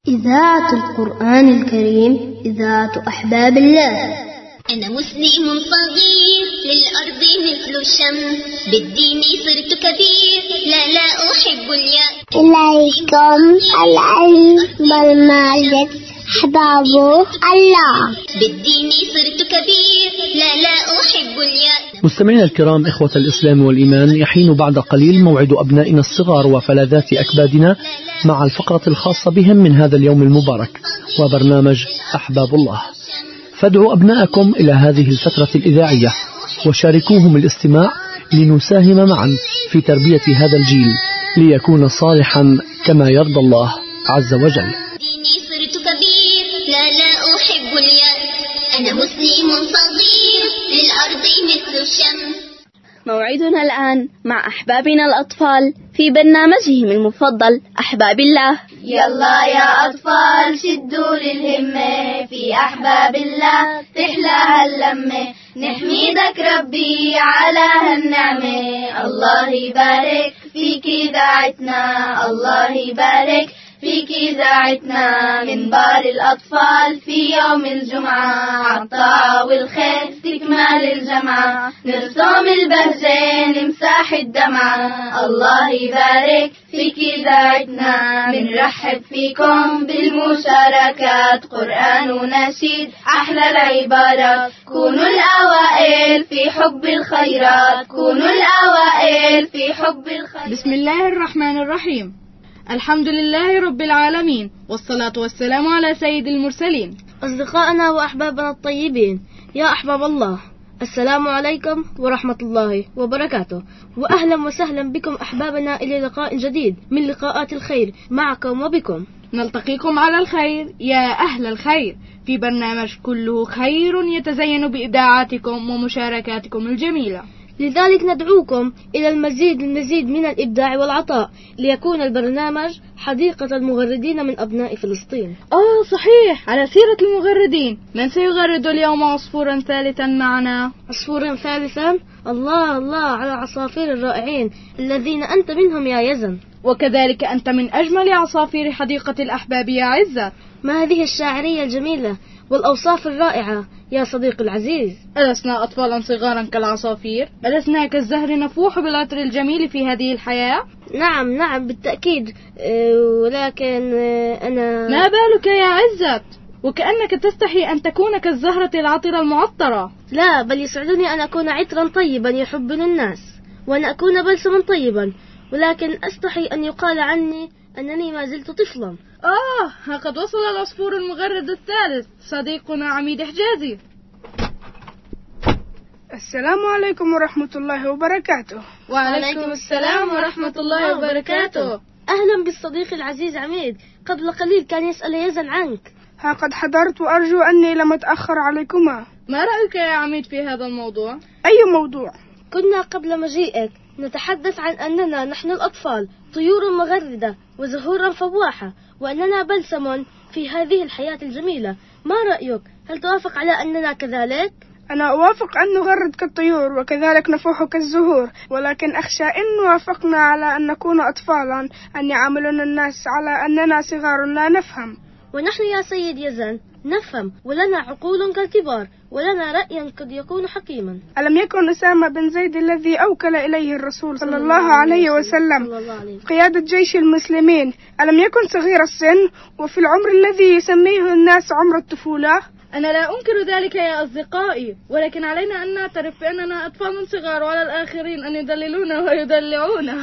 إذاعة القرآن الكريم، إذاعة أحباب الله. أنا مسلم صغير للأرض مثل الشمس، بالدين صرت كبير، لا أحب اليأس. إليكم العلم بالمعرفة أحباب الله، بالدين صرت كبير، لا أحب اليأس. مستمعينا الكرام، إخوة الإسلام والإيمان، يحين بعد قليل موعد أبنائنا الصغار وفلذات أكبادنا مع الفقرة الخاصة بهم من هذا اليوم المبارك وبرنامج أحباب الله. فادعوا أبناءكم إلى هذه الفترة الإذاعية وشاركوهم الاستماع لنساهم معا في تربية هذا الجيل ليكون صالحا كما يرضى الله عز وجل. ديني صرت كبير، لا أحب اليأس. أنا مسلم صغير للأرض مثل الشمس. موعدنا الآن مع أحبابنا الأطفال في برنامجهم المفضل أحباب الله. يلا يا أطفال شدوا للهمة، في أحباب الله تحلى هاللمة، نحمدك ربي على هالنعمة. الله يبارك فيك إذاعتنا، الله يبارك فيك إذاعتنا، منبر الأطفال في يوم الجمعة، عالطاعة والخير تكمل الجمعة، نرسم البهجة نمسح الدمعة. الله يبارك فيك إذاعتنا، منرحب فيكم بالمشاركات، قرآن ونشيد أحلى العبارات، كونوا الأوائل في حب الخيرات، كونوا الأوائل في حب الخيرات. بسم الله الرحمن الرحيم. الحمد لله رب العالمين، والصلاة والسلام على سيد المرسلين. أصدقائنا وأحبابنا الطيبين، يا أحباب الله، السلام عليكم ورحمة الله وبركاته، وأهلا وسهلا بكم أحبابنا إلى لقاء جديد من لقاءات الخير معكم وبكم. نلتقيكم على الخير يا أهل الخير في برنامج كله خير يتزين بإذاعاتكم ومشاركاتكم الجميلة. لذلك ندعوكم إلى المزيد من الإبداع والعطاء ليكون البرنامج حديقة المغردين من أبناء فلسطين. صحيح، على سيرة المغردين، من سيغرد اليوم عصفورا ثالثا معنا؟ عصفورا ثالثا؟ الله على عصافير الرائعين الذين أنت منهم يا يزن. وكذلك أنت من أجمل عصافير حديقة الأحباب يا عزة. ما هذه الشاعرية الجميلة والأوصاف الرائعة يا صديق العزيز؟ ألسنا أطفالا صغارا كالعصافير؟ ألسنا كالزهر نفوح بالعطر الجميل في هذه الحياة؟ نعم بالتأكيد، ولكن أنا... ما بالك يا عزت؟ وكأنك تستحي أن تكون كالزهرة العطرة المعطرة. لا، بل يسعدني أن أكون عطرا طيبا يحبني الناس، وأن أكون بلسما طيبا، ولكن أستحي أن يقال عني أنني ما زلت طفلا. ها قد وصل العصفور المغرد الثالث صديقنا عميد حجازي. السلام عليكم ورحمة الله وبركاته. وعليكم السلام ورحمة الله وبركاته. أهلا بالصديق العزيز عميد، قبل قليل كان يسأل يزن عنك. ها قد حضرت وأرجو أني لم أتأخر عليكما. ما رأيك يا عميد في هذا الموضوع؟ أي موضوع؟ كنا قبل مجيئك نتحدث عن أننا نحن الأطفال طيور مغردة وزهورا فواحة، وأننا بلسم في هذه الحياة الجميلة. ما رأيك؟ هل توافق على أننا كذلك؟ أنا أوافق أن نغرد كالطيور وكذلك نفوح كالزهور، ولكن أخشى إن وافقنا على أن نكون أطفالا أن يعاملنا الناس على أننا صغار لا نفهم. ونحن يا سيد يزن نفهم، ولنا عقول كالكبار، ولنا رأي قد يكون حكيما. ألم يكن أسامة بن زيد الذي أوكل إليه الرسول صلى الله عليه وسلم قيادة جيش المسلمين، ألم يكن صغير السن وفي العمر الذي يسميه الناس عمر الطفولة؟ أنا لا أنكر ذلك يا أصدقائي، ولكن علينا أن نعترف بأننا أطفال صغار، وعلى الآخرين أن يدللونا ويدلعونا.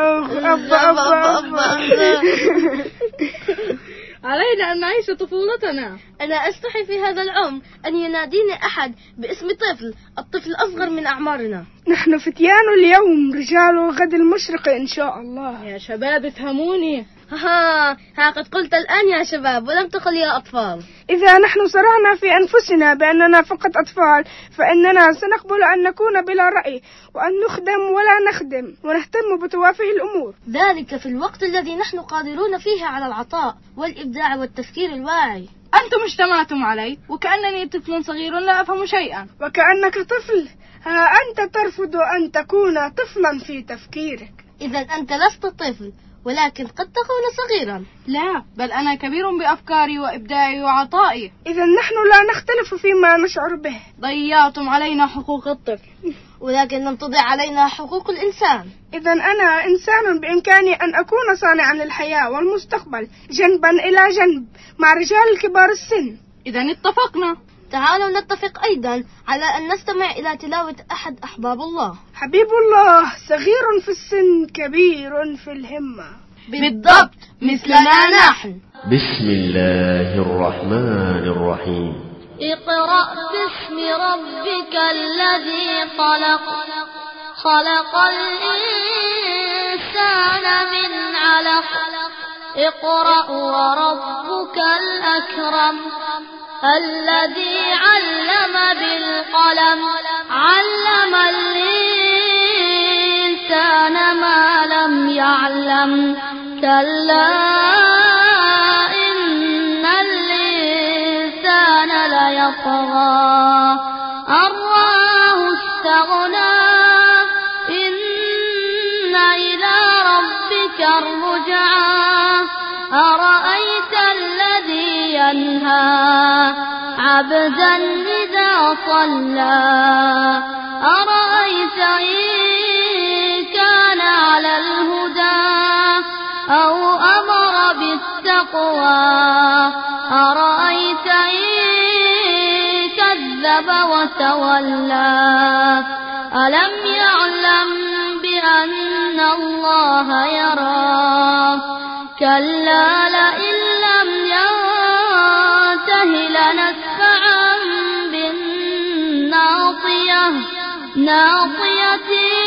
علينا أن نعيش طفولتنا. أنا أستحي في هذا العمر أن يناديني أحد باسم طفل، الطفل الأصغر من أعمارنا. نحن فتيان اليوم، رجال الغد المشرق إن شاء الله. يا شباب افهموني. ها قد قلت الآن يا شباب ولم تقل يا أطفال. إذا نحن صرعنا في أنفسنا بأننا فقط أطفال، فإننا سنقبل أن نكون بلا رأي، وأن نخدم ولا نخدم، ونهتم بتوافه الأمور، ذلك في الوقت الذي نحن قادرون فيه على العطاء والإبداع والتفكير الواعي. أنتم اجتمعتم علي وكأنني طفل صغير لا أفهم شيئا. وكأنك طفل، ها أنت ترفض أن تكون طفلا في تفكيرك. إذا أنت لست طفل، ولكن قد تكون صغيرا. لا، بل أنا كبير بأفكاري وإبداعي وعطائي. إذا نحن لا نختلف فيما نشعر به. ضيعتم علينا حقوق الطفل، ولكن لم تضع علينا حقوق الإنسان. إذا أنا إنسان بإمكاني أن أكون صانعا للحياة والمستقبل جنبا إلى جنب مع رجال الكبار السن. إذا اتفقنا. تعالوا نتفق أيضا على أن نستمع إلى تلاوة أحد أحباب الله. حبيب الله صغير في السن كبير في الهمة. بالضبط مثلنا نحن. بسم الله الرحمن الرحيم. اقرأ باسم ربك الذي خلق، خلق الإنسان من علق، اقرأ وربك الأكرم، الذي علم بالقلم، علم الإنسان ما لم يعلم، كلا إن الإنسان ليطغى أن رآه استغنى، إن إلى ربك الرجعى، أرأيت الذي ينهى عبدا إذا صلى، أرأيت إن كان على الهدى أو أمر بالتقوى، أرأيت إن كذب وتولى، ألم يعلم بأن الله يرى، كلا لئن لم ينته لنسفعا بالناصية، ناصية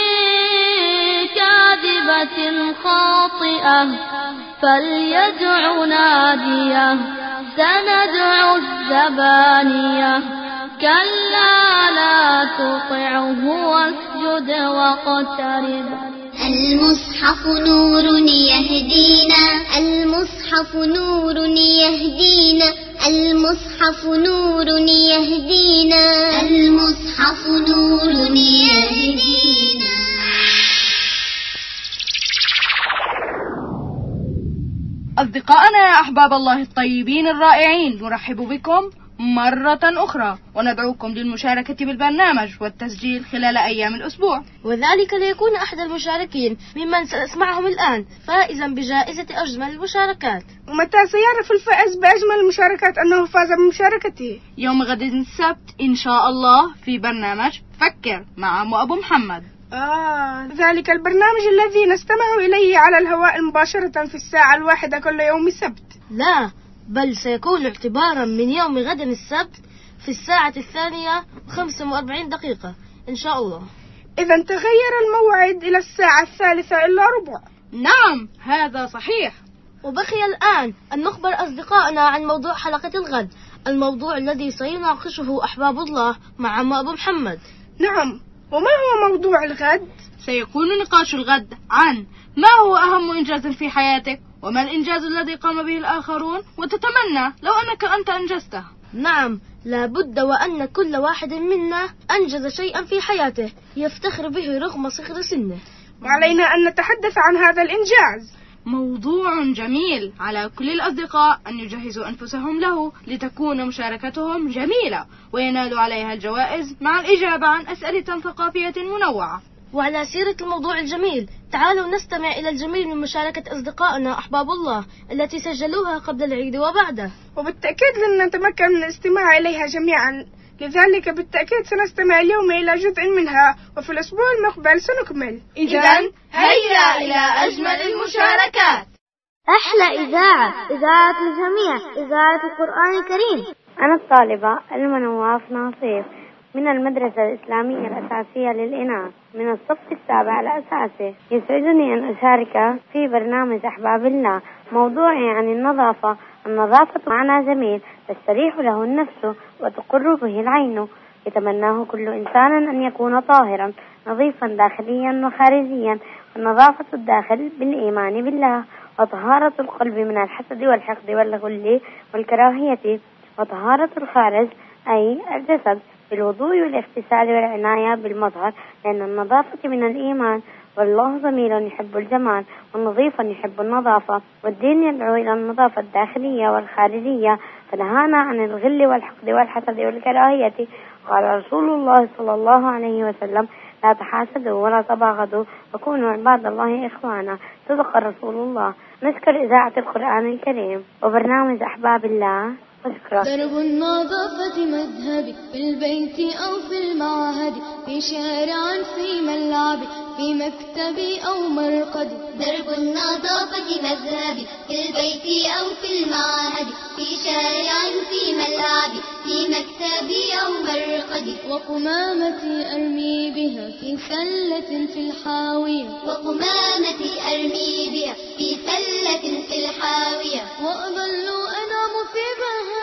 كاذبة خاطئة، فليدع ناديه، سندع الزبانية، كلا لا تطعه واسجد واقترب. المصحف نور يهدينا، المصحف نور يهدينا، المصحف نور يهدينا، المصحف نور يهدينا. أصدقائنا يا أحباب الله الطيبين الرائعين، نرحب بكم مرة أخرى وندعوكم للمشاركة بالبرنامج والتسجيل خلال أيام الأسبوع، وذلك ليكون أحد المشاركين ممن سنسمعهم الآن فائزا بجائزة أجمل المشاركات. ومتى سيعرف الفائز بأجمل المشاركات أنه فاز بمشاركته؟ يوم غد السبت إن شاء الله في برنامج فكر مع أبو محمد. ذلك البرنامج الذي نستمع إليه على الهواء مباشرة في الساعة 1 كل يوم السبت. لا، بل سيكون اعتبارا من يوم غد السبت في الساعة 2:45 إن شاء الله. إذا تغير الموعد إلى الساعة 3:15. نعم هذا صحيح. وبقي الآن أن نخبر أصدقائنا عن موضوع حلقة الغد، الموضوع الذي سيناقشه أحباب الله مع أبو محمد. نعم، وما هو موضوع الغد؟ سيكون نقاش الغد عن ما هو أهم إنجاز في حياتك، وما الإنجاز الذي قام به الآخرون وتتمنى لو أنك أنت أنجزته. نعم، لابد وأن كل واحد منا أنجز شيئا في حياته يفتخر به رغم صغر سنه، وعلينا أن نتحدث عن هذا الإنجاز. موضوع جميل، على كل الأصدقاء أن يجهزوا أنفسهم له لتكون مشاركتهم جميلة وينالوا عليها الجوائز مع الإجابة عن أسئلة ثقافية منوعة. وعلى سيرة الموضوع الجميل، تعالوا نستمع إلى الجميل من مشاركة أصدقائنا أحباب الله التي سجلوها قبل العيد وبعده، وبالتأكيد لن نتمكن من الاستماع إليها جميعا، لذلك بالتأكيد سنستمع اليوم إلى جزء منها، وفي الأسبوع المقبل سنكمل. إذن هيا إلى أجمل المشاركات. أحلى إذاعة، إذاعة الجميع، إذاعة القرآن الكريم. أنا الطالبة المنواف ناصيف من المدرسة الإسلامية الأساسية للإناث من الصف 7 الأساسي. يسعدني أن أشارك في برنامج أحباب الله. موضوعي عن النظافة. النظافة معنى جميل تستريح له النفس وتقر به العين، يتمناه كل إنسان أن يكون طاهرا نظيفا داخليا وخارجيا. النظافة الداخل بالإيمان بالله، وطهارة القلب من الحسد والحقد والغل والكراهية، وطهارة الخارج أي الجسد بالوضوء والاغتسال والعناية بالمظهر، لأن النظافة من الإيمان والله جميل يحب الجمال، ونظيف يحب النظافة، والدين يدعو إلى النظافة الداخلية والخارجية، فنهانا عن الغل والحقد والحسد والكراهية. قال رسول الله صلى الله عليه وسلم: لا تحاسدوا ولا تباغضوا وكونوا عباد الله إخوانا. صدق رسول الله. نشكر إذاعة القرآن الكريم وبرنامج أحباب الله. درب النظافة مذهبي في البيت أو في المعهد، في شارع في ملعب في مكتبي أو مرقدي. درب النظافة مذهبي في البيت أو في المعهد، في شارع في ملعب في مكتبي أو مرقدي. وقمامتي أرمي بها في سلة في الحاوية، وقمامتي أرمي بها في سلة في الحاوية. وأظل أنام في بهاء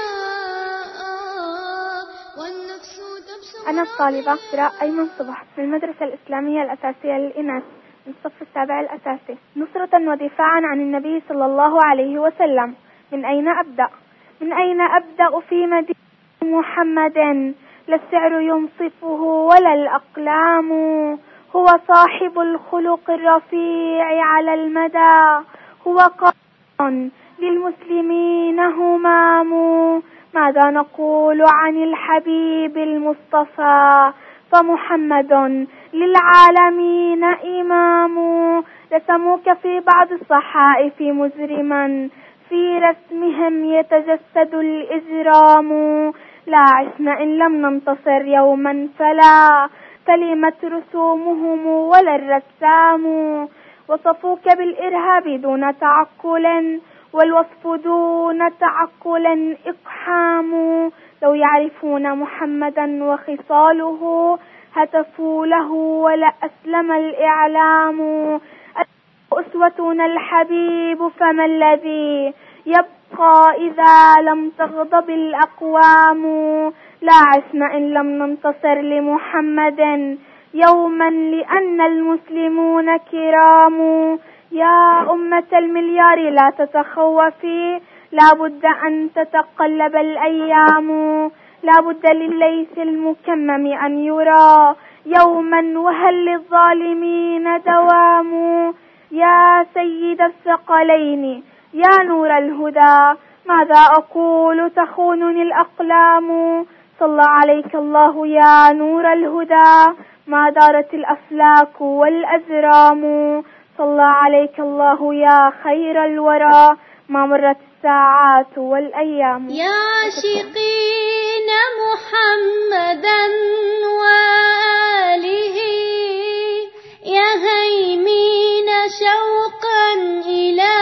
والنفس تبسم. أنا الطالبة إسراء أيمن صبح في المدرسة الإسلامية الأساسية للإناث من الصف السابع الأساسي. نصرة ودفاعا عن النبي صلى الله عليه وسلم. من أين أبدأ؟ من أين أبدأ في مدينة محمد؟ لا السعر ينصفه ولا الأقلام، هو صاحب الخلق الرفيع على المدى، هو قائد للمسلمين همام. ماذا نقول عن الحبيب المصطفى؟ فمحمد للعالمين إمام. رسموك في بعض الصحائف مجرما، في رسمهم يتجسد الإجرام. لا عشنا إن لم ننتصر يوما فلا كلمة رسومهم ولا الرسام. وصفوك بالإرهاب دون تعقل، والوصف دون تعقل إقحام. لو يعرفون محمدا وخصاله هتفوا له ولا أسلم الإعلام. أسوتنا الحبيب فما الذي يبقى إذا لم تغضب الأقوام. لا عشنا إن لم ننتصر لمحمد يوما لأن المسلمون كرام. يا أمة المليار لا تتخوفي، لا بد أن تتقلب الأيام. لا بد لليث المكمم أن يرى يوما، وهل للظالمين دوام. يا سيد الثقلين يا نور الهدى، ماذا أقول تخونني الأقلام. صلى عليك الله يا نور الهدى، ما دارت الأفلاك والأزرام. صلى عليك الله يا خير الورى، ما مرت الساعات والأيام. يا عاشقين محمدا وآله، يا هيمين شوقا إلى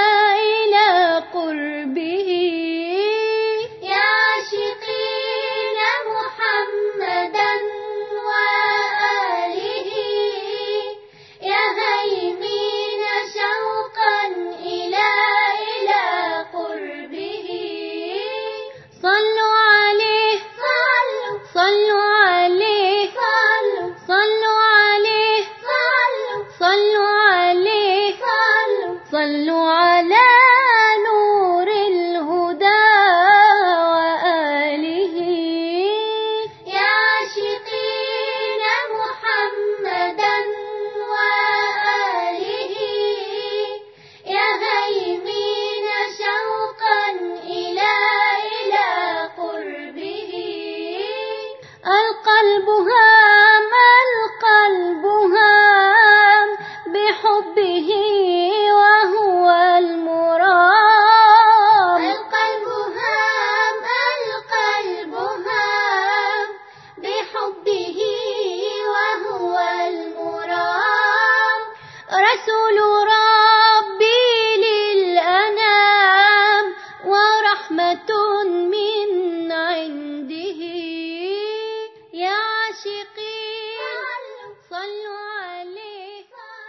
قربه. يا عاشقين محمدا وآله، يا هيمين شوقا إلى قربه. صلوا عليه صلوا عليه صلوا عليه صلوا عليه صلوا على نور الهدى وآله. يا عاشقين محمدا وآله، يا هيمين شوقا إلى قربه. القلب هام القلب هام بحبه وهو المرام. القلب هام القلب هام بحبه وهو المرام. رسول ربي للأنام ورحمة من عنده. يا عاشقين صلوا عليه.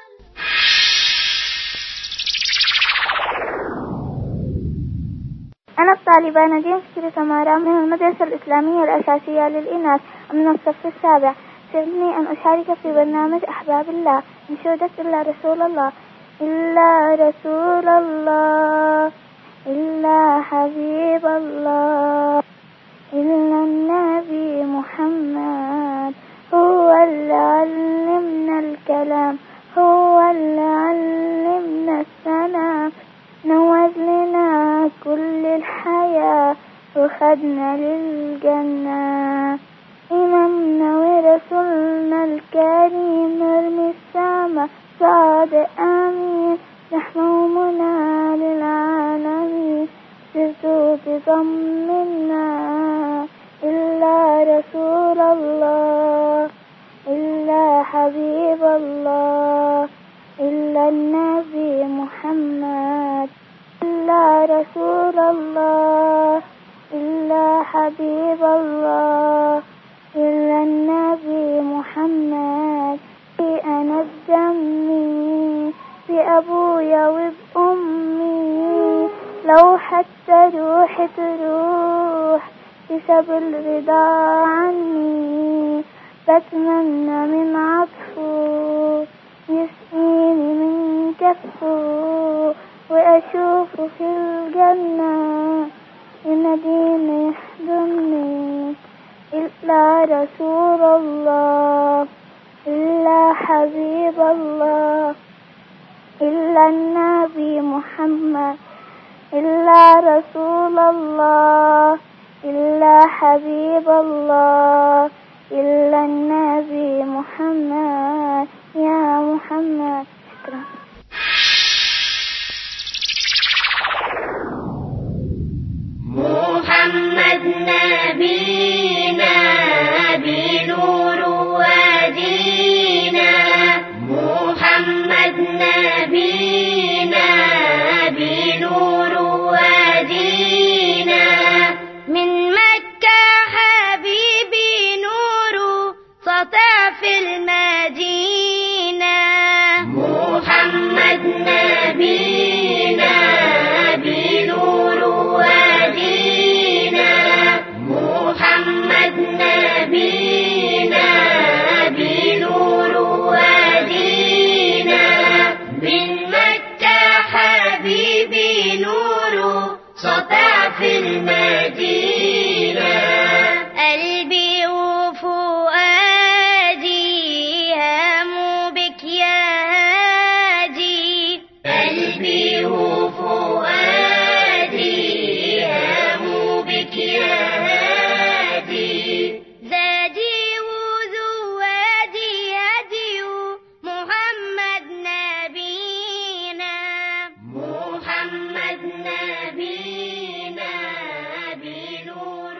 أنا الطالبة نجيم فكري سمارة من المدرسة الإسلامية الأساسية للإناث من الصف السابع. سعدني أن أشارك في برنامج أحباب الله. انشودت إلا رسول الله، إلا رسول الله، إلا حبيب الله، إلا النبي محمد، هو اللي علمنا الكلام، هو اللي علمنا السنة، نوّد لنا كل الحياة وخدنا للجنة. إمامنا ورسولنا الكريم نرمي السما صادق أمين، رحمة ومنى للعالمين، سرت تطمنا إلا رسول الله، إلا حبيب الله، إلا النبي محمد، إلا رسول الله، إلا حبيب الله، إلا النبي محمد. أنا بدمي بأبويا وبأمي، لو حتى روحي تروح بسبب الرضا عني، بتمنى من عطفه يسقيني من كفه، وأشوفه في الجنة يناديني يحضني. إلا رسول الله، إلا حبيب الله، إلا النبي محمد، إلا رسول الله، إلا حبيب الله، إلا النبي محمد. يا محمد. شكرا. محمد نبينا بنور ودينا، محمد نبينا بنور ودينا، من مكة حبيبي نور سطع في المدينة. محمد نبينا بنور ودينا، محمد نبينا بنور ودينا، من مكة حبيبي نور سطع في المدينة. قلبي وفؤادي هاموا بك يا هادي، قلبي وفؤادي هاموا بك يا هادي، زادي وزوادي هدي محمد نبينا، محمد نبينا بنور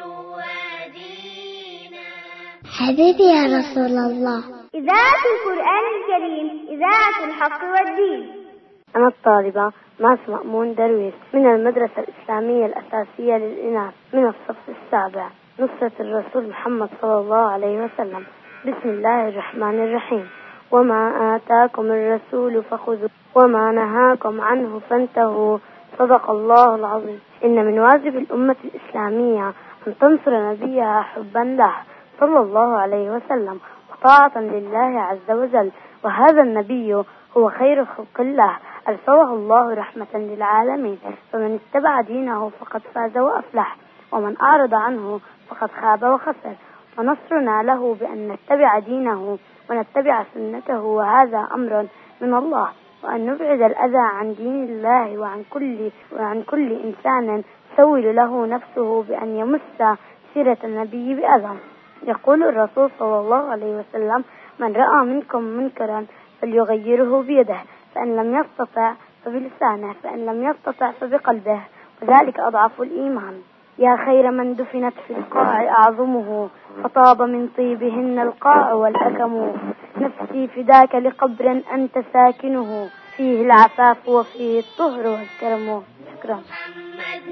ودينا. حبيبي يا رسول الله. إذاعة القرآن الكريم، إذاعة الحق والدين. أنا الطالبة ماس مأمون درويش من المدرسة الإسلامية الأساسية للإناث من الصف السابع، نصرة الرسول محمد صلى الله عليه وسلم. بسم الله الرحمن الرحيم. وما آتاكم الرسول فخذوه وما نهاكم عنه فانتهوا، صدق الله العظيم. إن من واجب الأمة الإسلامية أن تنصر نبيها حبا له صلى الله عليه وسلم وطاعة لله عز وجل، وهذا النبي هو خير خلق الله، أرسله الله رحمة للعالمين، فمن اتبع دينه فقد فاز وأفلح، ومن أعرض عنه فقد خاب وخسر. ونصرنا له بأن نتبع دينه ونتبع سنته، وهذا أمر من الله، وأن نبعد الأذى عن دين الله وعن كل إنسان سول له نفسه بأن يمس سيرة النبي بأذى. يقول الرسول صلى الله عليه وسلم: من رأى منكم منكرا فليغيره بيده، فإن لم يستطع فبلسانه، فإن لم يستطع فبقلبه، وذلك أضعف الإيمان. يا خير من دفنت في القاع أعظمه، فطاب من طيبهن القاع والأكم، نفسي فداك لقبر أنت ساكنه، فيه العفاف وفيه الطهر والكرم. شكرا. محمد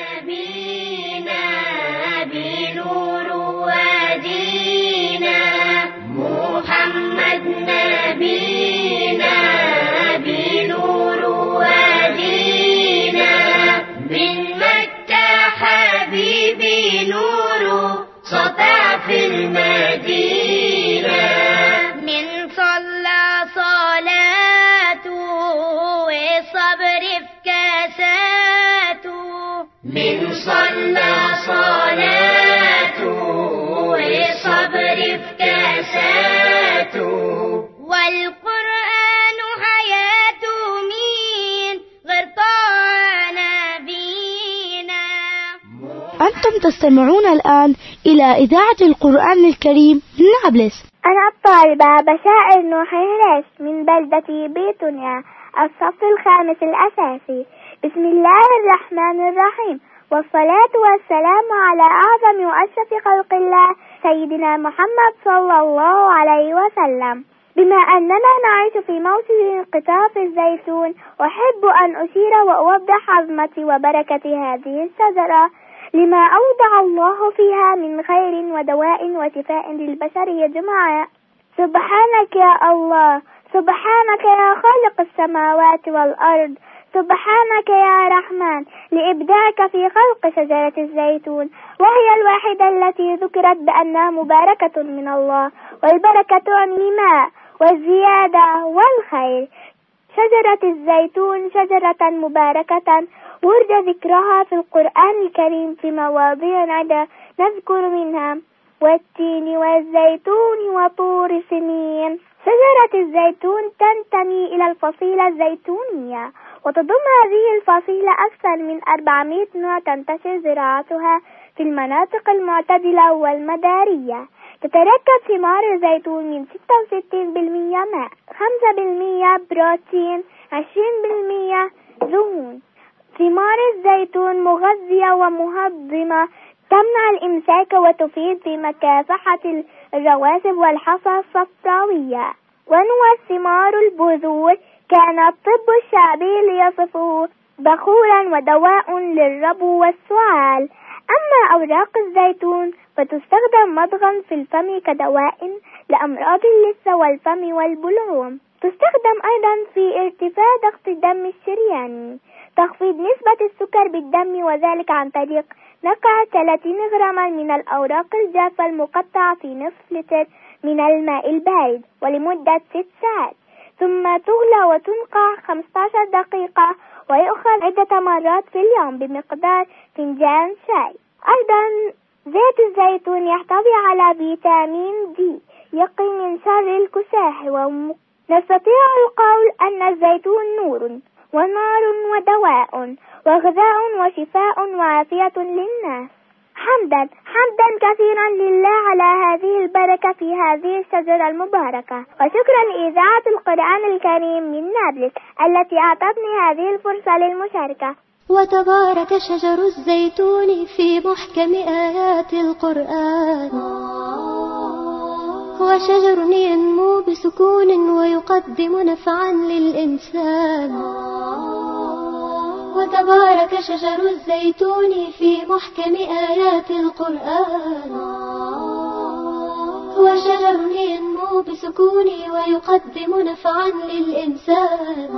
نبينا بنور ودينا، محمد نبينا بنور ودينا، من مكة حبيبي نور سطع في المدينة، من صلى صلاته وصبر في كاساته، من صلى صلاته وصبر في كاساته، والقرآن حياته أنتم تستمعون الآن إلى إذاعة القرآن الكريم من نابلس. أنا الطالبة بشائر نوح هريش من بلدة بيتونيا الصف الخامس الأساسي. بسم الله الرحمن الرحيم، والصلاة والسلام على أعظم وأشرف خلق الله سيدنا محمد صلى الله عليه وسلم. بما أننا نعيش في موسم قطاف الزيتون، أحب أن أشير وأوضح عظمة وبركة هذه الشجرة لما أودع الله فيها من خير ودواء وشفاء للبشر جمعاء. سبحانك يا الله، سبحانك يا خالق السماوات والأرض، سبحانك يا رحمن لإبداعك في خلق شجرة الزيتون، وهي الواحدة التي ذكرت بأنها مباركة من الله، والبركة النماء والزيادة والخير. شجرة الزيتون شجرة مباركة ورد ذكرها في القرآن الكريم في مواضيع عدة، نذكر منها والتين والزيتون وطور سنين. شجرة الزيتون تنتمي إلى الفصيلة الزيتونية، وتضم هذه الفصيلة أكثر من 400 نوع تنتشر زراعتها في المناطق المعتدلة والمدارية. تتركب ثمار الزيتون من 66% ماء، 5% بروتين، 20% دهون. ثمار الزيتون مغذية ومهضمة، تمنع الإمساك وتفيد في مكافحة الرواسب والحصى الصفراوية. ونوى الثمار البذور، كان الطب الشعبي ليصفه بخورا ودواء للربو والسعال. أما أوراق الزيتون فتستخدم مضغا في الفم كدواء لأمراض اللثة والفم والبلعوم. تستخدم أيضا في ارتفاع ضغط الدم الشرياني، تخفيض نسبة السكر بالدم، وذلك عن طريق نقع 30 غراما من الأوراق الجافة المقطعة في نصف لتر من الماء البارد ولمدة 6 ساعات، ثم تغلى وتنقع 15 دقيقة، ويؤخذ عدة مرات في اليوم بمقدار فنجان شاي. أيضا زيت الزيتون يحتوي على فيتامين دي يقي من شر الكساح، نستطيع القول أن الزيتون نور ونار ودواء وغذاء وشفاء وعافية للناس. حمدا كثيرا لله على هذه البركة في هذه الشجرة المباركة، وشكرا لإذاعة القرآن الكريم من نابلس التي أعطتني هذه الفرصة للمشاركة. وتبارك شجر الزيتون في محكم آيات القرآن، هو شجر ينمو بسكون ويقدم نفعا للإنسان. وتبارك شجر الزيتون في محكم آيات القرآن، هو شجر ينمو بسكون ويقدم نفعا للإنسان.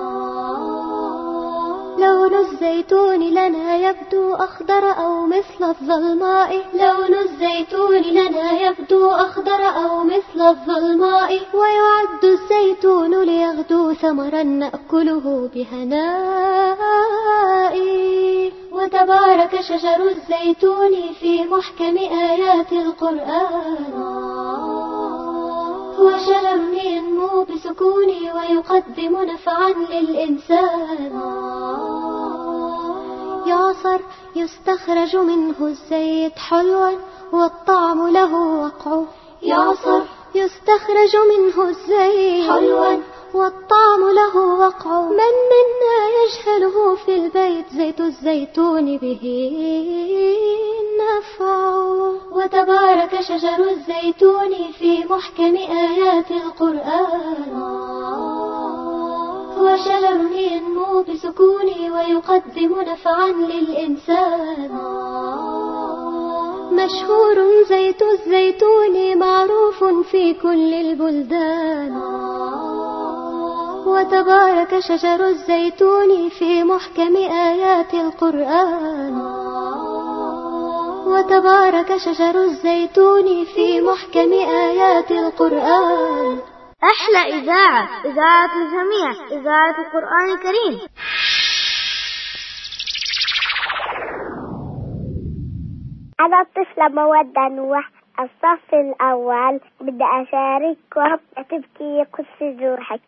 لون الزيتون لنا يبدو أخضر أو مثل الظلماء، لون الزيتون لنا يبدو أخضر أو مثل الظلماء، ويعد الزيتون ليغدو ثمرا نأكله بهناء. وتبارك شجر الزيتون في محكم آيات القرآن، هو شجر ينمو بسكون ويقدم نفعا للإنسان. يعصر يستخرج منه الزيت حلوا والطعم له وقع، يعصر يستخرج منه الزيت حلوا والطعم له وقع. من منا يجهله في البيت زيت الزيتون به نفع. وتبارك شجر الزيتون في محكم آيات القرآن، هو شجر ينمو بسكون ويقدم نفعا للإنسان. مشهور زيت الزيتون معروف في كل البلدان. وتبارك شجر الزيتون في محكم آيات القرآن، وتبارك شجر الزيتون في محكم آيات القرآن. أحلى إذاعة، إذاعة الجميع، إذاعة القرآن الكريم. أنا الطفلة مودة نوح الصف الأول، بدي أشارككم تبكي قصة روحك.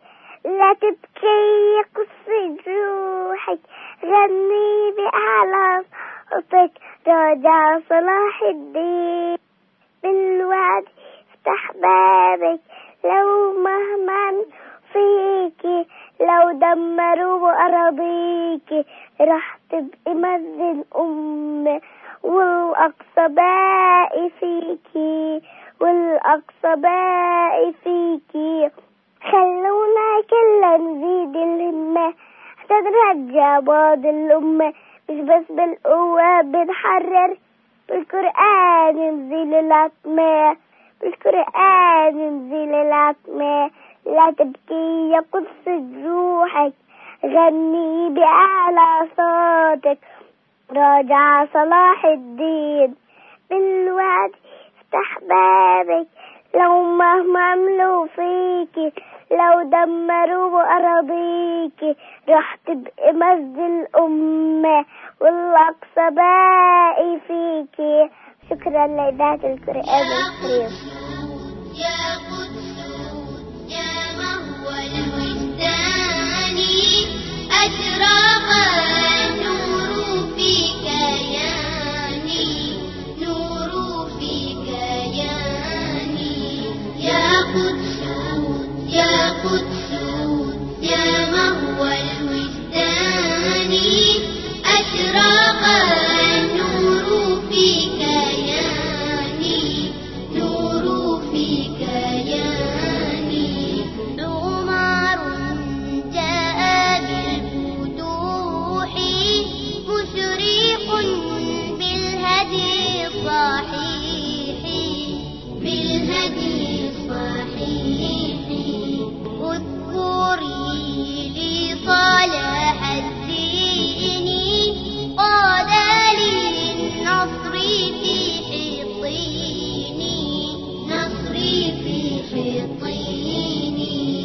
لا تبكي قص جروحك، غني بأعلى صوتك، راجع صلاح الدين. بالوعد افتح بابك، لو مهما فيكي، لو دمروا أراضيكي، راح تبقي مجد الأمة، والأقصى باقي فيكي، والأقصى باقي فيكي. خلونا كلا نزيد الهمة حتى نرجع بعض الأمة، مش بس بالقوة بنحرر، بالقرآن نزيل العتمة، بالقرآن نزيل العتمة. لا تبكي يا قدس جروحك، غني بأعلى صوتك، راجع صلاح الدين. بالوعد افتح بابك، لو مهما عملوا فيكي، لو دمروا أراضيكي، راح تبقي مجد الأمة، والأقصى باقي فيكي. شكرا لإذاعة القرآن الكريم. يا قدس يا مهو الوجدان، أشرق النور في كياني، نور في كياني. يا قدس يا قدس يا مهو الوجدان، أشرق النور في كياني، نور في كياني. عمر جاء بالفتوح، مشرق بالهدي الصحيح، بالهدي الصحيح. اذكري لي صلاح الدين، قاد للنصر في حطين، نصري في حطين.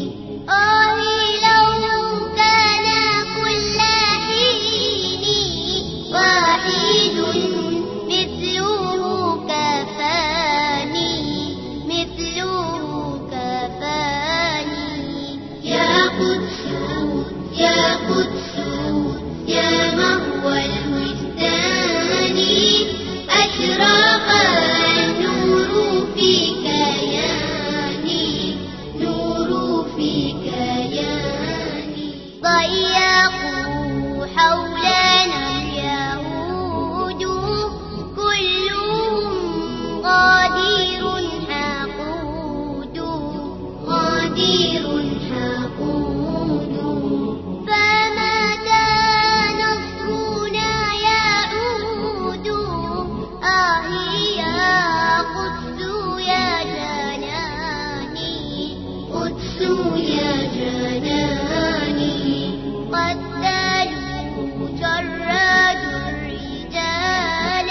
لو كان كل حين واحد مثله كفاني، مثله كفاني. يا قدس يا قدس يا مهو الوجدان، أشرق النور في كياني، نور في كياني. ضيقوا حولنا اليهود، كلهم غادر حقود، غادر حقود. فمتى نصرنا يعود، يا قدس يا جناني، قدس يا جناني. قتلوا جرادوا الرجال،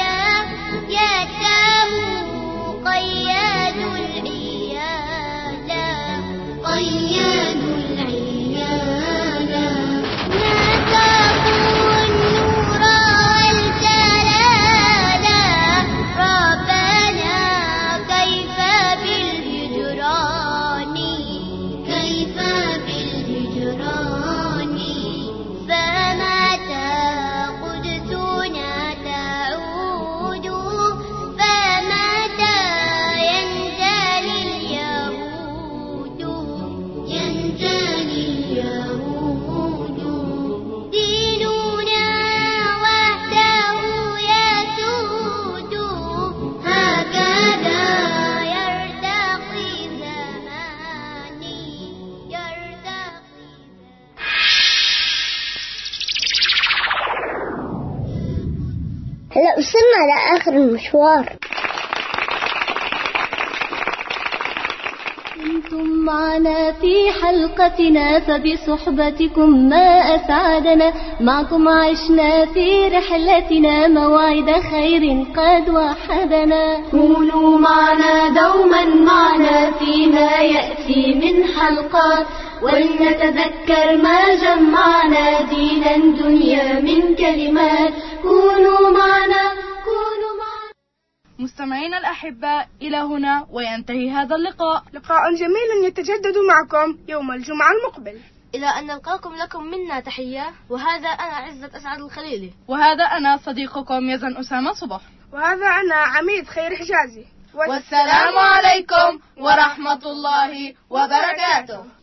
يتاموا قيادوا العيال، قيادوا العيال. نسقوا النور والجلال، ربنا كيف بالهجران، كيف بالهجران. فمتى قدسنا تعود، فمتى ينجلي اليهود، ينجلي اليهود. ديننا وحده يسود، هكذا يرتقي زماني، يرتقي. هلا وصلنا لآخر المشوار. كنتم معنا في حلقتنا، فبصحبتكم ما أسعدنا. معكم عشنا في رحلتنا، موعد خير قد وحدنا. كونوا معنا دوما معنا فيما يأتي من حلقات، ولنتذكر ما جمعنا، دينا دنيا من كلمات. كونوا معنا كونوا معنا. مستمعينا الأحباء، إلى هنا وينتهي هذا اللقاء. لقاء جميل يتجدد معكم يوم الجمعة المقبل. إلى أن نلقاكم لكم منا تحية. وهذا أنا عزة أسعد الخليلي. وهذا أنا صديقكم يزن أسامة صبح. وهذا أنا عميد خير حجازي. والسلام عليكم ورحمة الله وبركاته.